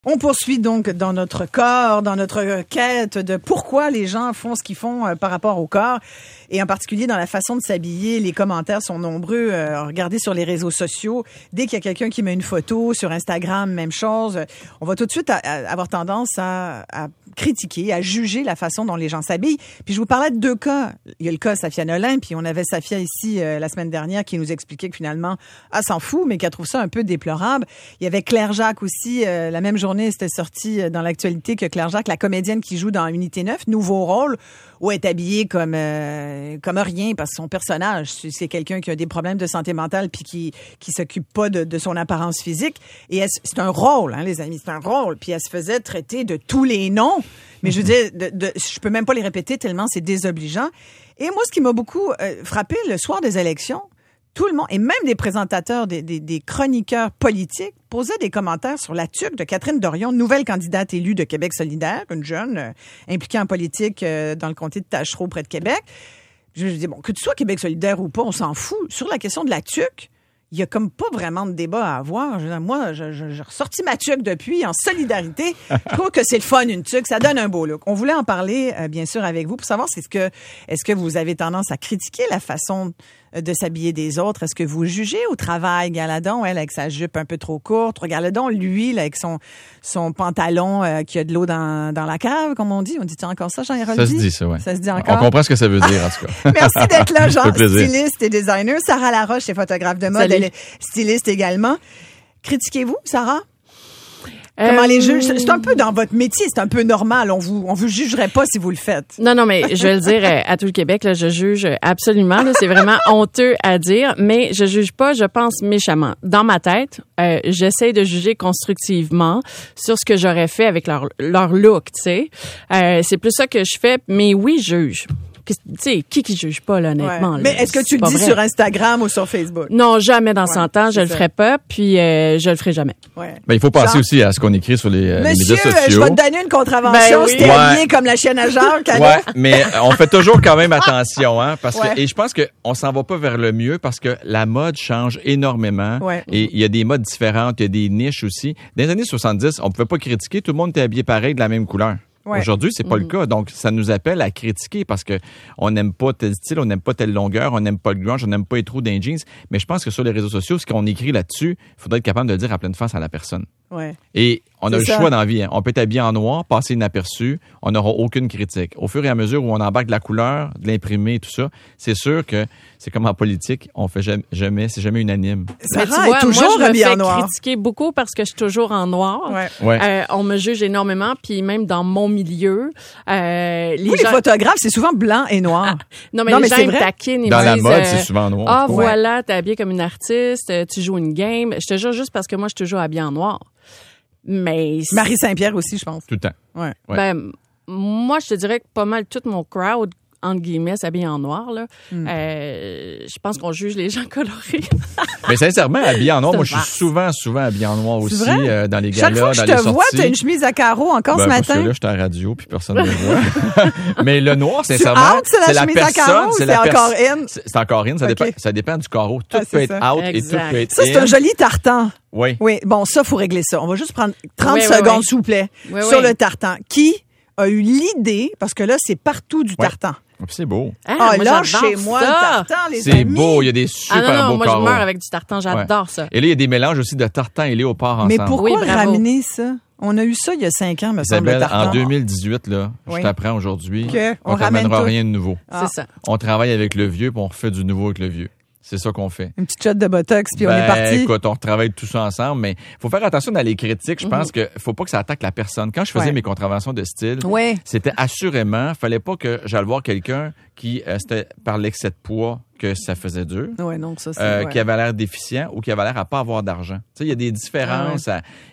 On poursuit donc dans notre corps, dans notre quête de pourquoi les gens font ce qu'ils font par rapport au corps, et en particulier dans la façon de s'habiller. Les commentaires sont nombreux. Regardez sur les réseaux sociaux. Dès qu'il y a quelqu'un qui met une photo sur Instagram, même chose. On va tout de suite avoir tendance à critiquer, à juger la façon dont les gens s'habillent. Puis je vous parlais de deux cas. Il y a le cas Safia Nolin, puis on avait Safia ici la semaine dernière qui nous expliquait que finalement, elle s'en fout, mais qu'elle trouve ça un peu déplorable. Il y avait Claire Jacques aussi, la même journée, c'était sorti dans l'actualité que Claire Jacques, la comédienne qui joue dans Unité 9, nouveau rôle, où elle est habillée comme rien, parce que son personnage, c'est quelqu'un qui a des problèmes de santé mentale puis qui s'occupe pas de son apparence physique. Et c'est un rôle, hein, les amis, c'est un rôle. Puis elle se faisait traiter de tous les noms. Mais je veux dire, je peux même pas les répéter tellement c'est désobligeant. Et moi, ce qui m'a beaucoup frappé le soir des élections, tout le monde, et même des présentateurs, des chroniqueurs politiques, posaient des commentaires sur la tuque de Catherine Dorion, nouvelle candidate élue de Québec solidaire, une jeune impliquée en politique dans le comté de Tachereau, près de Québec. Je me dis, bon, que tu sois Québec solidaire ou pas, on s'en fout. Sur la question de la tuque, il y a comme pas vraiment de débat à avoir. Moi, j'ai ressorti ma tuque depuis en solidarité. Je trouve que c'est le fun, une tuque. Ça donne un beau look. On voulait en parler, bien sûr, avec vous pour savoir est-ce que vous avez tendance à critiquer la façon de s'habiller des autres? Est-ce que vous jugez au travail? Galadon, elle, avec sa jupe un peu trop courte. Regardez donc, lui, là, avec son pantalon qui a de l'eau dans la cave, comme on dit. On dit-tu encore ça, Jean-Héroldi? Ça se dit, ça, oui. Ça se dit encore? On comprend ce que ça veut dire, en tout cas. Merci d'être là, Jean, styliste et designer. Sarah Laroche est photographe de mode. Salut. Elle est styliste également. Critiquez-vous, Sarah? Comment les juges? C'est un peu dans votre métier, c'est un peu normal. On vous jugerait pas si vous le faites. Non, mais je vais le dire à tout le Québec, là, je juge absolument. Là, c'est vraiment honteux à dire, mais je juge pas, je pense méchamment. Dans ma tête, j'essaie de juger constructivement sur ce que j'aurais fait avec leur look, tu sais. C'est plus ça que je fais, mais oui, je juge. Tu sais, qui juge pas, là, honnêtement. Ouais. Là, mais est-ce que tu le dis sur Instagram ou sur Facebook? Non, jamais dans 100 ans, je le ferai pas, puis je le ferai jamais. Ouais. Ben, il faut penser aussi à ce qu'on écrit sur les médias sociaux. Monsieur, je vais te donner une contravention. Ben oui. C'était habillé comme la chienne à Jacques. Ouais, mais on fait toujours quand même attention, hein, parce Ouais. que, et je pense qu'on s'en va pas vers le mieux parce que la mode change énormément. Ouais. Et il y a des modes différentes, il y a des niches aussi. Dans les années 70, on pouvait pas critiquer, tout le monde était habillé pareil de la même couleur. Ouais. Aujourd'hui, c'est pas le cas. Donc, ça nous appelle à critiquer parce que on n'aime pas tel style, on n'aime pas telle longueur, on n'aime pas le grunge, on n'aime pas les trous d'un jeans. Mais je pense que sur les réseaux sociaux, ce qu'on écrit là-dessus, il faudrait être capable de le dire à pleine face à la personne. Ouais. Et on a C'est le ça. choix dans la vie. Hein. On peut être habillé en noir, passer inaperçu, on n'aura aucune critique. Au fur et à mesure où on embarque de la couleur, de l'imprimé, tout ça, c'est sûr que c'est comme en politique, on fait jamais, c'est jamais unanime. Mais tu Sarah vois, est toujours moi, je me habillée fais en noir. critiquer beaucoup parce que je suis toujours en noir. Ouais. Ouais. On me juge énormément, puis même dans mon milieu, les Vous, les gens... photographes, c'est souvent blanc et noir. Non, mais Non, les mais gens c'est ils me vrai. taquinent, ils Dans me la disent, mode, c'est souvent noir. Ah, Ouais. voilà, t'es habillé comme une artiste, tu joues une game. Je te jure juste parce que moi, je suis toujours habillée en noir. Mais... Marie Saint-Pierre aussi, je pense. Tout le temps. Ouais. Ouais. Ben, moi, je te dirais que pas mal tout mon crowd, entre guillemets, s'habille en noir, là. Je pense qu'on juge les gens colorés. Mais sincèrement, habillé en noir, C'est moi, je une suis souvent habillé en noir aussi, vrai? dans les Chaque fois galas, que dans je les te sorties. vois, tu as une chemise à carreaux encore ce Parce que matin. là, je suis à la radio, puis personne ne me voit. Mais le noir, Tu sincèrement, out, c'est la chemise à carreaux ou c'est encore in? C'est encore in, Ok. ça dépend du carreau. Tout Ah, peut c'est être ça. out et Exact. tout peut être Ça, c'est in. un joli tartan. Oui. Oui, bon, ça, faut régler ça. On va juste prendre 30 Oui, secondes, oui. s'il vous plaît, Oui, sur oui. le tartan. Qui a eu l'idée, parce que là, c'est partout du Ouais. tartan. Puis c'est beau. Ah, Ah, moi, là, j'adore chez moi, ça. le tartan, les C'est amis. beau, il y a des super Ah non, beaux moi, carreaux. je meurs avec du tartan. J'adore ça. Et là, il y a des mélanges aussi de tartan et léopard Mais ensemble. pourquoi Oui, bravo. ramener ça? On a eu ça il y a 5 ans, me semble, le Isabelle, tartan. en 2018, là, Oui. je t'apprends aujourd'hui, Que on on ramène t'amènera tout. rien de nouveau. Ah. C'est ça. On travaille avec le vieux, puis on refait du nouveau avec le vieux. C'est ça qu'on fait. Une petite shot de Botox, puis on est parti. Écoute, on retravaille tout ça ensemble, mais faut faire attention dans les critiques. Je pense que faut pas que ça attaque la personne. Quand je faisais Ouais. mes contraventions de style, Ouais. c'était assurément, fallait pas que j'aille voir quelqu'un qui c'était par l'excès de poids que ça faisait dur. Ouais, non, ça, c'est... ouais. Qui avait l'air déficient ou qui avait l'air à pas avoir d'argent. Tu sais, il y a des différences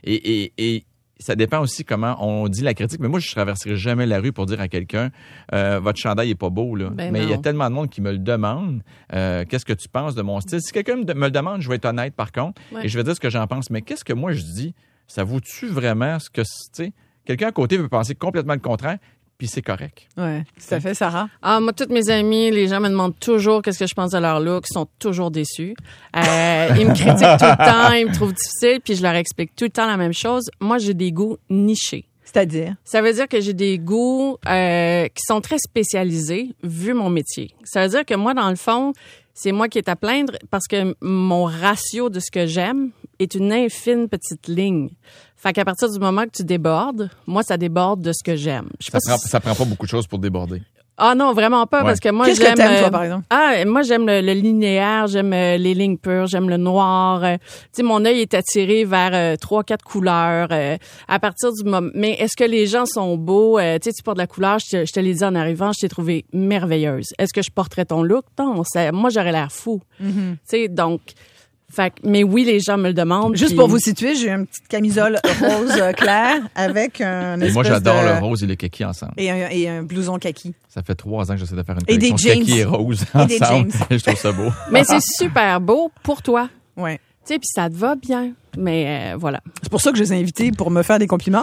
et ça dépend aussi comment on dit la critique. Mais moi, je traverserai jamais la rue pour dire à quelqu'un votre chandail est pas beau là. Ben mais il y a non. tellement de monde qui me le demande. Qu'est-ce que tu penses de mon style? Si quelqu'un me le demande, je vais être honnête par contre Ouais. et je vais dire ce que j'en pense. Mais qu'est-ce que moi je dis? Ça vaut-tu vraiment ce que tu sais? Quelqu'un à côté veut penser complètement le contraire. puis c'est correct. Oui, tout à fait, Sarah. Ah, moi, toutes mes amies, les gens me demandent toujours qu'est-ce que je pense de leur look. Ils sont toujours déçus. Ils me critiquent tout le temps, ils me trouvent difficile, puis je leur explique tout le temps la même chose. Moi, j'ai des goûts nichés. C'est-à-dire? Ça veut dire que j'ai des goûts qui sont très spécialisés, vu mon métier. Ça veut dire que moi, dans le fond, c'est moi qui est à plaindre parce que mon ratio de ce que j'aime est une infime petite ligne. Fait qu'à partir du moment que tu débordes, moi, ça déborde de ce que j'aime. Ça prend pas beaucoup de choses pour déborder. Ah non, vraiment pas, parce que moi, Qu'est-ce j'aime... que t'aimes, toi, par exemple? Moi, j'aime le linéaire, j'aime les lignes pures, j'aime le noir. Tu sais, mon œil est attiré vers 3-4 couleurs. À partir du moment... Mais est-ce que les gens sont beaux? Tu sais, tu portes de la couleur, je te l'ai dit en arrivant, je t'ai trouvée merveilleuse. Est-ce que je porterais ton look? Non, moi, j'aurais l'air fou. Tu sais, donc... Fait que, mais oui, les gens me le demandent. Juste pour vous situer, j'ai une petite camisole rose claire avec un Et moi, j'adore le rose et le kaki ensemble. Et un blouson kaki. Ça fait 3 ans que j'essaie de faire une Et des collection jeans. kaki et rose Et des ensemble. jeans. Je trouve ça beau. Mais c'est super beau pour toi. Ouais. Tu sais, puis ça te va bien. Mais voilà. C'est pour ça que je les ai invités pour me faire des compliments.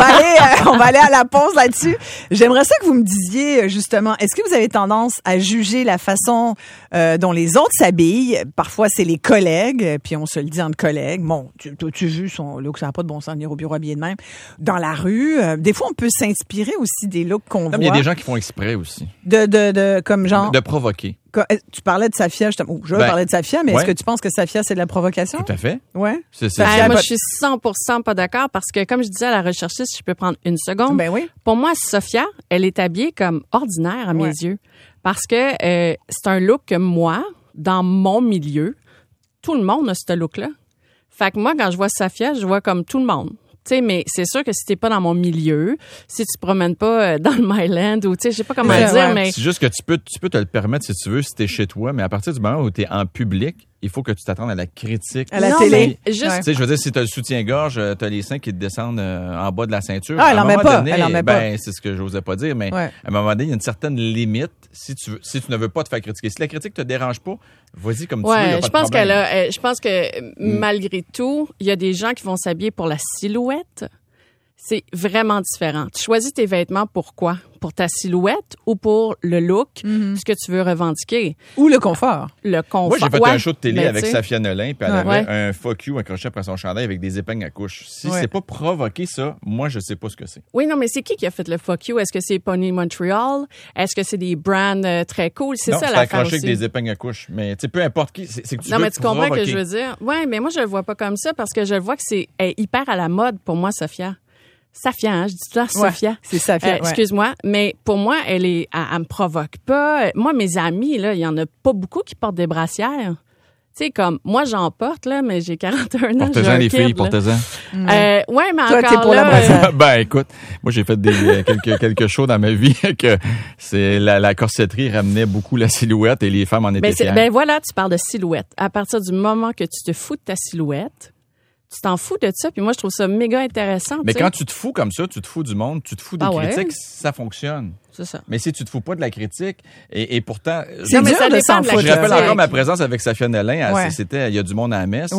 On va aller à la pause là-dessus. J'aimerais ça que vous me disiez justement, est-ce que vous avez tendance à juger la façon dont les autres s'habillent? Parfois, c'est les collègues, puis on se le dit entre collègues. Bon, tu vues son look, ça n'a pas de bon sens de venir au bureau habillé de même. Dans la rue, des fois, on peut s'inspirer aussi des looks qu'on voit. Il y a des gens qui font exprès aussi. Comme genre... De provoquer. Tu parlais de Safia, justement. Je parlais de Safia, mais est-ce que tu penses que Safia, c'est de la provocation? Tout à fait. Ouais. Moi, je suis 100% pas d'accord parce que, comme je disais à la recherchiste, si je peux prendre une seconde. Ben oui. Pour moi, Safia, elle est habillée comme ordinaire à mes yeux. Parce que c'est un look que moi, dans mon milieu, tout le monde a ce look-là. Fait que moi, quand je vois Safia, je vois comme tout le monde. Tu sais, mais c'est sûr que si t'es pas dans mon milieu, si tu te promènes pas dans le Myland ou tu sais, je sais pas comment dire, mais... C'est juste que tu peux te le permettre si tu veux, si t'es chez toi, mais à partir du moment où t'es en public, il faut que tu t'attendes à la critique. À la télé. Mais juste... Tu sais, je veux dire, si t'as le soutien-gorge, t'as les seins qui te descendent en bas de la ceinture. Ah, elle en met pas. Elle en met pas. C'est ce que j'osais pas dire, mais à un moment donné, il y a une certaine limite si tu ne veux pas te faire critiquer. Si la critique te dérange pas, vas-y comme tu veux. Y a pas de problème. Je pense que malgré tout, il y a des gens qui vont s'habiller pour la silhouette. C'est vraiment différent. Tu choisis tes vêtements pour quoi? Pour ta silhouette ou pour le look, ce que tu veux revendiquer? Ou le confort. Le confort. Moi, j'ai fait un show de télé avec t'sais, Safia Nolin, puis elle avait un fuck you accroché après son chandail avec des épingles à couche. Si c'est pas provoqué ça, moi, je sais pas ce que c'est. Oui, non, mais c'est qui a fait le fuck you? Est-ce que c'est Pony Montreal? Est-ce que c'est des brands très cool? C'est ça l'affaire accroché aussi. avec des épingles à couche. Mais tu sais, peu importe qui, c'est que tu non, veux mais tu comprends provoquer. ce que je veux dire? Oui, mais moi, je le vois pas comme ça parce que je le vois que c'est hyper à la mode pour moi, Safia. Safia, hein, je dis tout le temps Safia. C'est Safia. Excuse-moi, mais pour moi, elle me provoque pas. Moi, mes amis, là, il y en a pas beaucoup qui portent des brassières. Tu sais, comme, moi, j'en porte, là, mais j'ai 41 ans. Portez-en les filles, portez-en. Ouais, mais toi, encore t'es pour là... la brassière. Ben, écoute, moi, j'ai fait quelques shows dans ma vie que c'est la corsetterie ramenait beaucoup la silhouette et les femmes en étaient fières. Ben voilà, tu parles de silhouette. À partir du moment que tu te fous de ta silhouette, tu t'en fous de ça, puis moi, je trouve ça méga intéressant. Mais quand tu te fous comme ça, tu te fous du monde, tu te fous des critiques, ça fonctionne. C'est ça. Mais si tu te fous pas de la critique, et pourtant... C'est dur de s'en foutre. Je rappelle encore ma présence avec Safia Nolin. C'était Il y a du monde à la messe.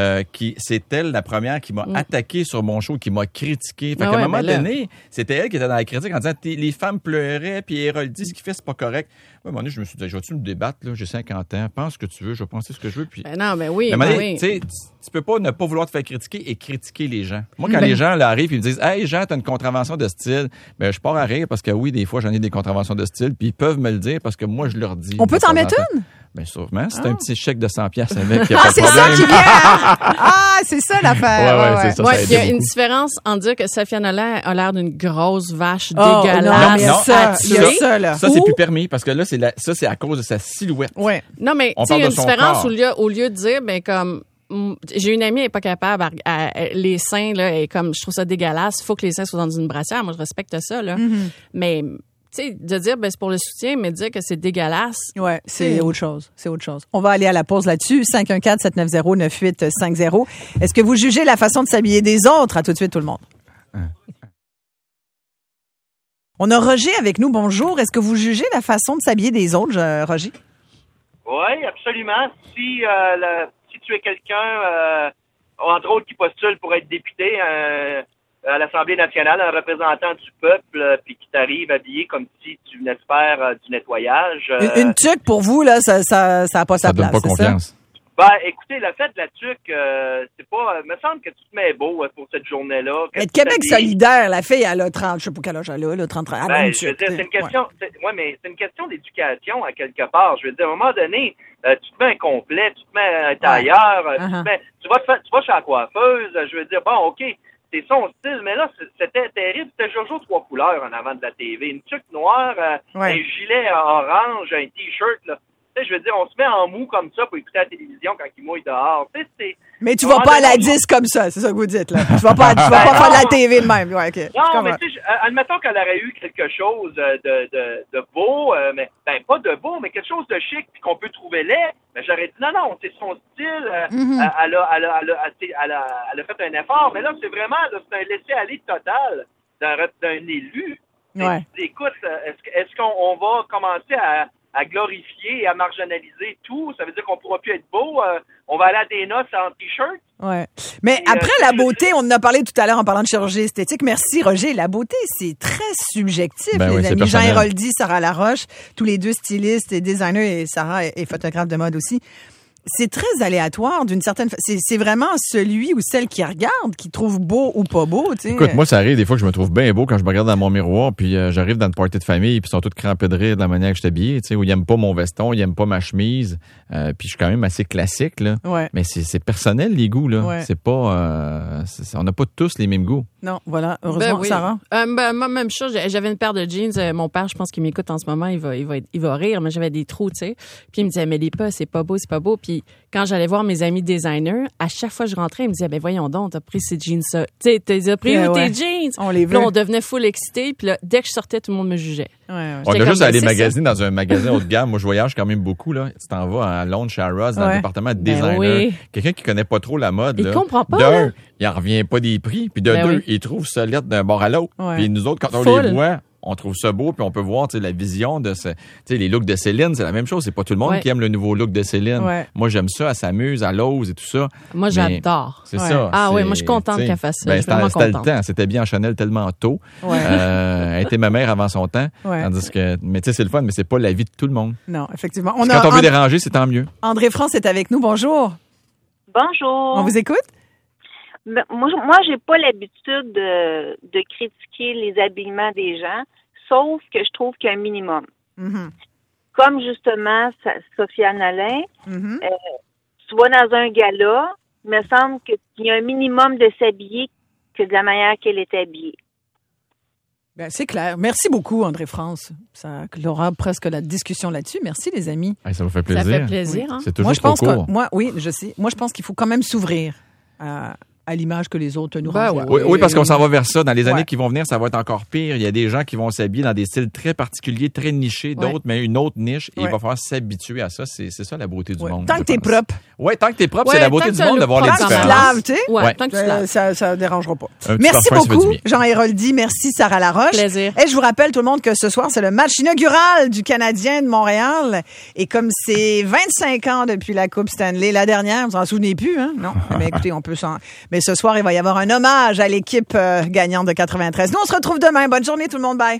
C'est elle, la première, qui m'a attaqué sur mon show, qui m'a critiqué. Fait qu'à un moment donné, c'était elle qui était dans la critique en disant les femmes pleuraient, puis Hérol dit ce qu'il fait, c'est pas correct. À un moment donné, je me suis dit, je vais-tu me débattre, là? J'ai 50 ans, pense ce que tu veux, je vais penser ce que je veux. Puis... non, mais oui, tu sais, tu peux pas ne pas vouloir te faire critiquer et critiquer les gens. Moi, quand les gens là, arrivent et me disent, hey, Jean, t'as une contravention de style, ben, je pars à rire parce que oui, des fois, j'en ai des contraventions de style, puis ils peuvent me le dire parce que moi, je leur dis. On peut t'en mettre une? Bien, sûrement. C'est un petit chèque de 100 piastres avec. C'est ça qui vient! C'est ça l'affaire. C'est ça. Il y a une différence en dire que Safia Nolin a l'air d'une grosse vache dégueulasse. dégueulasse. Il y a ça, là. Ça, c'est plus permis parce que là, c'est à cause de sa silhouette. Ouais. Non, mais tu sais, il y a une différence au lieu de dire, ben, comme, j'ai une amie, elle est pas capable les seins, là, et comme, je trouve ça dégueulasse. Il faut que les seins soient dans une brassière. Moi, je respecte ça, là. Mais, tu sais, de dire, ben, c'est pour le soutien, mais de dire que c'est dégueulasse. Ouais, c'est autre chose. C'est autre chose. On va aller à la pause là-dessus. 514-790-9850. Est-ce que vous jugez la façon de s'habiller des autres? À tout de suite, tout le monde. On a Roger avec nous. Bonjour. Est-ce que vous jugez la façon de s'habiller des autres, Roger? Oui, absolument. Si tu es quelqu'un, entre autres, qui postule pour être député, à l'Assemblée nationale, un représentant du peuple, puis qui t'arrive habillé comme si tu venais de faire du nettoyage. Une tuque, pour vous, là, ça a pas sa Ça donne place, pas c'est confiance. Ben, écoutez, le fait de la tuque, c'est pas... me semble que tu te mets beau pour cette journée-là. Mais de Québec solidaire, la fille, elle a 30, je sais pas quel âge elle a, 30 ans. Elle a une Je veux tuque, dire, c'est une question... mais c'est une question d'éducation, à quelque part. Je veux dire, à un moment donné, tu te mets un complet, tu te mets un tailleur, tu vas chez la coiffeuse, je veux dire, bon, OK, c'est son style, mais là, c'était terrible. C'était Jojo 3 couleurs en avant de la TV. Une tuque noire, un gilet orange, un T-shirt, là. Je veux dire, on se met en mou comme ça pour écouter la télévision quand il mouille dehors. Mais tu vas pas à la 10 comme ça, c'est ça que vous dites, là. Tu vas pas faire de la TV de même. Ouais, okay. Non, mais tu sais, admettons qu'elle aurait eu quelque chose de beau, mais pas de beau, mais quelque chose de chic puis qu'on peut trouver laid. Mais j'aurais dit non, c'est son style. Elle a fait un effort, mais là, c'est vraiment c'est un laisser-aller total d'un élu. Ouais. Écoute, est-ce qu'on va commencer à glorifier et à marginaliser tout? Ça veut dire qu'on pourra plus être beau. On va aller à des noces en T-shirt. Ouais. Mais après, la beauté, on en a parlé tout à l'heure en parlant de chirurgie esthétique. Merci, Roger. La beauté, c'est très subjectif, Ben les oui, amis. c'est Jean personnel. Héroldi, Sarah Laroche, tous les deux stylistes et designers, et Sarah est photographe de mode aussi. C'est très aléatoire d'une certaine façon. C'est vraiment celui ou celle qui regarde qui trouve beau ou pas beau, tu sais. Écoute, moi, ça arrive des fois que je me trouve bien beau quand je me regarde dans mon miroir, puis j'arrive dans une party de famille, puis ils sont tous crampés de rire de la manière que je suis habillé, tu sais, où ils aiment pas mon veston, ils aiment pas ma chemise, puis je suis quand même assez classique, là. Ouais. Mais c'est personnel, les goûts, là. Ouais. C'est pas... on n'a pas tous les mêmes goûts. Non, voilà. Heureusement, oui. Sarah. Moi, même chose. J'avais une paire de jeans. Mon père, je pense qu'il m'écoute en ce moment. Il va rire, mais j'avais des trous, tu sais. Puis il me disait, mais les pas, c'est pas beau, c'est pas beau. Puis quand j'allais voir mes amis designers, à chaque fois que je rentrais, ils me disaient, ben voyons donc, t'as pris ces jeans-là. Tu sais, t'as pris où tes jeans? On les Puis là, veut. on devenait full excité. Puis là, dès que je sortais, tout le monde me jugeait. On J'étais a juste comme, à aller c'est magasiner dans un magasin haut de gamme. Moi, je voyage quand même beaucoup, là. Tu t'en vas à Londres, chez Harrods, dans le département de designer. oui. Quelqu'un qui connaît pas trop la mode, Il là. comprend pas, là. D'un, il en revient pas des prix, puis de Ben deux, oui. il trouve ça lettre d'un bord à l'autre. Ouais. Puis nous autres, quand on Full. les voit, on trouve ça beau, puis on peut voir, tu sais, la vision de ce, tu sais, les looks de Céline, c'est la même chose. C'est pas tout le monde Ouais. qui aime le nouveau look de Céline. Ouais. Moi, j'aime ça, elle s'amuse, elle ose et tout ça. Moi, Mais j'adore. C'est Ouais. ça. Ah c'est- oui, moi, je suis contente tu sais, qu'elle fasse ça. Ben, Je suis vraiment c'était le contente. temps. C'était bien en Chanel tellement tôt. Ouais. Elle était ma mère avant son temps. Ouais. Tandis que, mais tu sais, c'est le fun, mais c'est pas la vie de tout le monde. Non, effectivement. Quand on veut déranger, c'est tant mieux. André France est avec nous. Bonjour. Bonjour. On vous écoute? Ben, moi, j'ai pas l'habitude de critiquer les habillements des gens, sauf que je trouve qu'il y a un minimum. Mhm. Comme justement Sophia Nolin, Mhm. tu vas dans un gala, il me semble qu'il y a un minimum de s'habiller que de la manière qu'elle est habillée. Ben, c'est clair. Merci beaucoup, André France. Ça clora presque la discussion là-dessus. Merci, les amis. Hey, ça vous fait plaisir. Ça fait plaisir, hein? C'est toujours Moi, je trop pense court. que, oui, je sais. Moi, je pense qu'il faut quand même s'ouvrir à l'image que les autres nous Ben renvoient. Oui, parce qu'on s'en va vers ça. Dans les années Ouais. qui vont venir, ça va être encore pire. Il y a des gens qui vont s'habiller dans des styles très particuliers, très nichés, d'autres, mais une autre niche. Et Ouais. il va falloir s'habituer à ça. C'est ça la beauté du Ouais. monde. Tant je que t'es pense. propre. Oui, tant que t'es propre, Ouais, c'est la tant beauté que du t'as monde le de voir les Tant que tu te différences. laves, tu sais. Ouais, Ouais. tant que tu te laves. Ça dérangera pas. Un petit Merci parfum, ça fait beaucoup, du bien. Jean Héroldi. Merci, Sarah Laroche. Plaisir. Et je vous rappelle, tout le monde, que ce soir, c'est le match inaugural du Canadien de Montréal. Et comme c'est 25 ans depuis la Coupe Stanley, la dernière, vous en souvenez plus, hein? Non. Mais écoutez, on peut s'en... Mais ce soir, il va y avoir un hommage à l'équipe gagnante de 93. Nous, on se retrouve demain. Bonne journée, tout le monde. Bye.